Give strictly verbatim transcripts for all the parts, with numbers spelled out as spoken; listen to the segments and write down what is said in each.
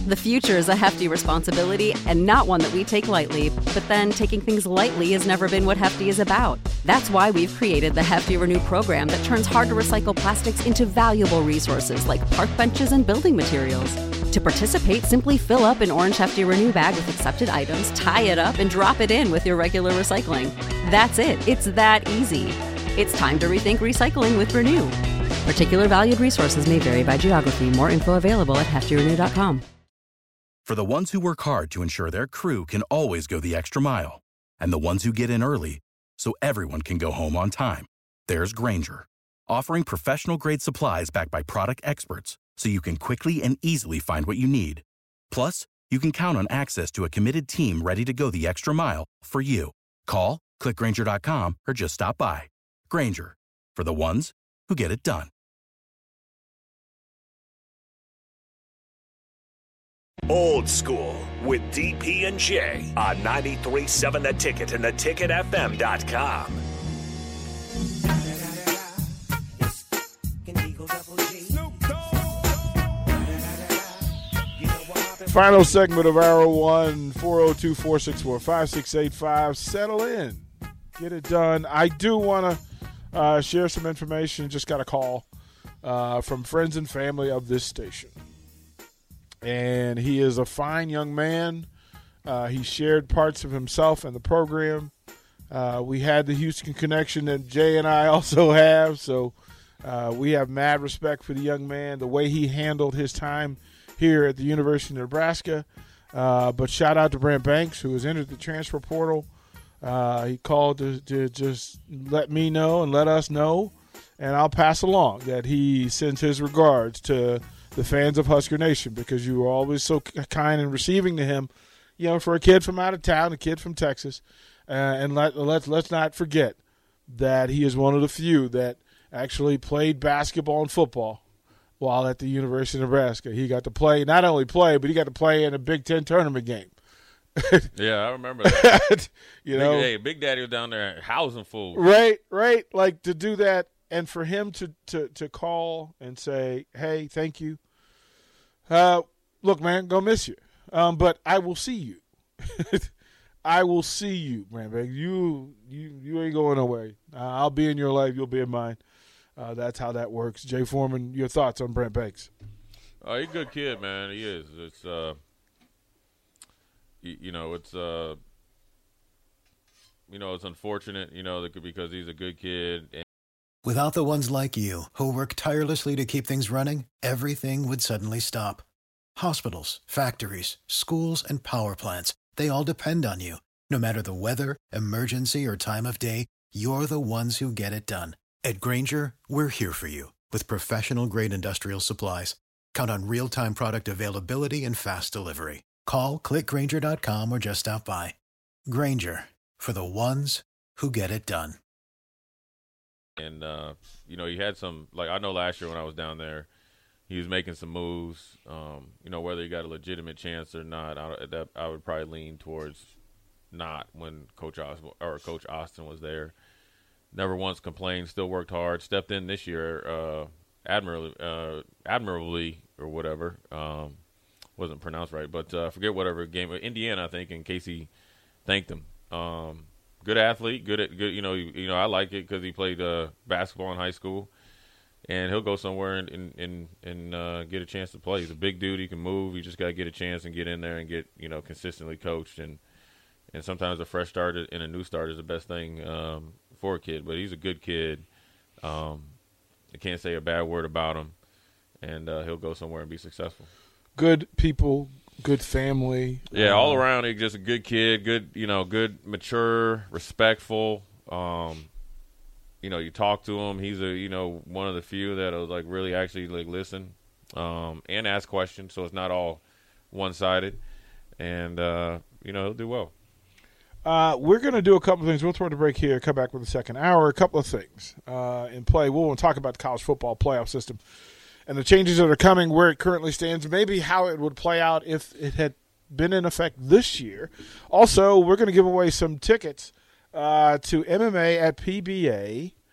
The future is a hefty responsibility and not one that we take lightly, but then taking things lightly has never been what Hefty is about. That's why we've created the Hefty Renew program that turns hard-to-recycle plastics into valuable resources like park benches and building materials. To participate, simply fill up an orange Hefty Renew bag with accepted items, tie it up, and drop it in with your regular recycling. That's it. It's that easy. It's time to rethink recycling with Renew. Particular valued resources may vary by geography. More info available at hefty renew dot com. For the ones who work hard to ensure their crew can always go the extra mile, and the ones who get in early so everyone can go home on time, there's Grainger, offering professional-grade supplies backed by product experts so you can quickly and easily find what you need. Plus, you can count on access to a committed team ready to go the extra mile for you. Call, click grainger dot com, or just stop by. Grainger, for the ones who get it done. Old School with D P and J on ninety-three point seven The Ticket and the ticket f m dot com. Final segment of Hour One, four oh two, four six four, five six eight five. Settle in. Get it done. I do want to uh, share some information. Just got a call uh, from friends and family of this station. And he is a fine young man. Uh, he shared parts of himself in the program. Uh, we had the Houston connection that Jay and I also have. So uh, we have mad respect for the young man, the way he handled his time here at the University of Nebraska. Uh, but shout out to Brant Banks, who has entered the transfer portal. Uh, he called to, to just let me know and let us know. And I'll pass along that he sends his regards to the fans of Husker Nation, because you were always so kind and receiving to him, you know, for a kid from out of town, a kid from Texas. Uh, and let, let's, let's not forget that he is one of the few that actually played basketball and football while at the University of Nebraska. He got to play, not only play, but he got to play in a Big Ten tournament game. Yeah, I remember that. you Big, know, hey, Big Daddy was down there housing fools. Right, right. Like, to do that, and for him to, to, to call and say, hey, thank you. Uh, look, man, gonna miss you. Um, but I will see you. I will see you, man. You, you, you ain't going away. Uh, I'll be in your life. You'll be in mine. Uh, that's how that works. Jay Foreman, your thoughts on Brant Banks? Oh, he's a good kid, man. He is. It's uh, you, you know, it's uh, you know, it's unfortunate, you know, because he's a good kid. And without the ones like you, who work tirelessly to keep things running, everything would suddenly stop. Hospitals, factories, schools, and power plants, they all depend on you. No matter the weather, emergency, or time of day, you're the ones who get it done. At Grainger, we're here for you with professional-grade industrial supplies. Count on real-time product availability and fast delivery. Call, click grainger dot com, or just stop by. Grainger, for the ones who get it done. And, uh, you know, he had some – like I know last year when I was down there, he was making some moves. Um, you know, whether he got a legitimate chance or not, I, that, I would probably lean towards not when Coach Austin, or Coach Austin was there. Never once complained, still worked hard, stepped in this year uh, admirably, uh, admirably or whatever. Um, wasn't pronounced right, but uh, forget whatever game. Indiana, I think, and Casey thanked him. Um, good athlete, good at good. You know, you, you know, I like it because he played uh, basketball in high school, and he'll go somewhere and and and, and uh, get a chance to play. He's a big dude. He can move. You just got to get a chance and get in there and get, you know, consistently coached. And and sometimes a fresh start and a new start is the best thing um, for a kid. But he's a good kid. Um, I can't say a bad word about him, and uh, he'll go somewhere and be successful. Good people, good family. Yeah, all around, he's just a good kid, good, you know, good, mature, respectful. Um, you know, you talk to him. He's a, you know, one of the few that'll like really actually like listen um, and ask questions. So it's not all one-sided, and uh, you know, he'll do well. Uh, we're going to do a couple of things. We'll throw the break here, come back with the second hour. A couple of things uh, in play. We'll want to talk about the college football playoff system and the changes that are coming, where it currently stands, maybe how it would play out if it had been in effect this year. Also, we're going to give away some tickets uh, to M M A at P B A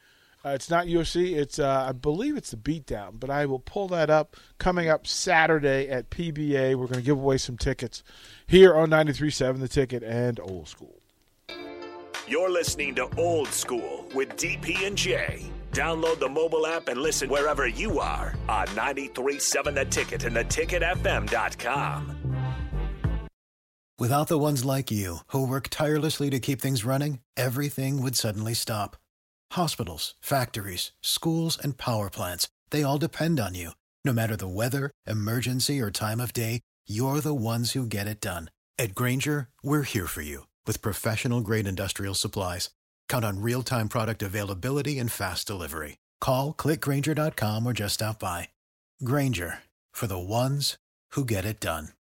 Uh, it's not U F C. It's uh, I believe it's the Beatdown, but I will pull that up coming up Saturday at P B A. We're going to give away some tickets here on ninety-three point seven The Ticket and Old School. You're listening to Old School with D P and J. Download the mobile app and listen wherever you are on ninety-three point seven The Ticket and the ticket f m dot com. Without the ones like you, who work tirelessly to keep things running, everything would suddenly stop. Hospitals, factories, schools, and power plants, they all depend on you. No matter the weather, emergency, or time of day, you're the ones who get it done. At Grainger, we're here for you with professional-grade industrial supplies. Count on real-time product availability and fast delivery. Call, click Grainger dot com, or just stop by. Grainger, for the ones who get it done.